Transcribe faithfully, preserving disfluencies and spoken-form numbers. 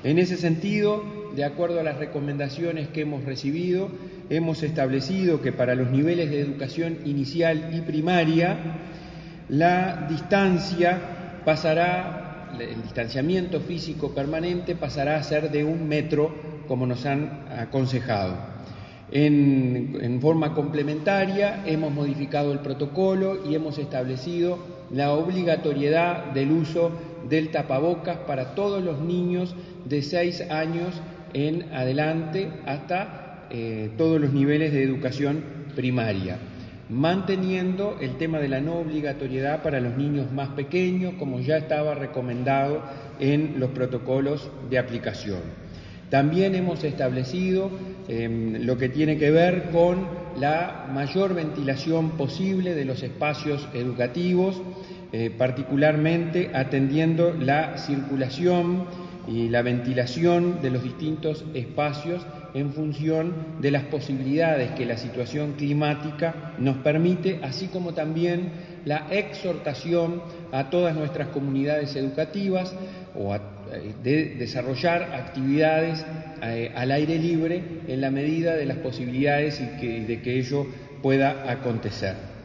En ese sentido, de acuerdo a las recomendaciones que hemos recibido, hemos establecido que para los niveles de educación inicial y primaria, la distancia pasará, el distanciamiento físico permanente pasará a ser de un metro, como nos han aconsejado. En, en forma complementaria, hemos modificado el protocolo y hemos establecido la obligatoriedad del uso del tapabocas para todos los niños de seis años en adelante hasta eh, todos los niveles de educación primaria, manteniendo el tema de la no obligatoriedad para los niños más pequeños, como ya estaba recomendado en los protocolos de aplicación. También hemos establecido eh, lo que tiene que ver con la mayor ventilación posible de los espacios educativos, eh, particularmente atendiendo la circulación y la ventilación de los distintos espacios en función de las posibilidades que la situación climática nos permite, así como también la exhortación a todas nuestras comunidades educativas o a, de desarrollar actividades eh, al aire libre en la medida de las posibilidades y que, de que ello pueda acontecer.